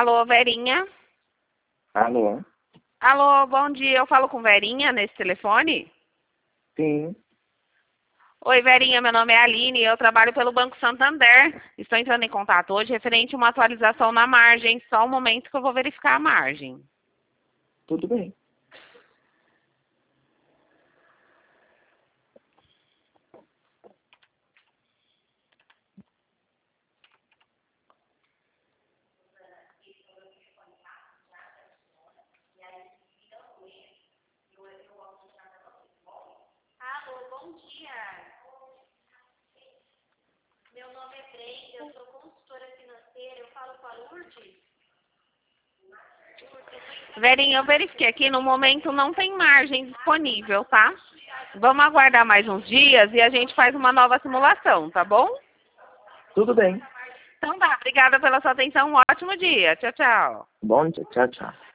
Alô, Verinha? Alô? Alô, bom dia. Eu falo com Verinha nesse telefone? Sim. Oi, Verinha. Meu nome é Aline e eu trabalho pelo Banco Santander. Estou entrando em contato hoje referente a uma atualização na margem. Só um momento que eu vou verificar a margem. Tudo bem. Alô, bom dia. Meu nome é Brenda, eu sou consultora financeira, eu falo com a Lourdes. Verinha, eu verifiquei aqui. No momento não tem margem disponível, tá? Vamos aguardar mais uns dias e a gente faz uma nova simulação, tá bom? Tudo bem. Então tá. Obrigada pela sua atenção. Um ótimo dia. Tchau, tchau. Bom dia. Tchau, tchau.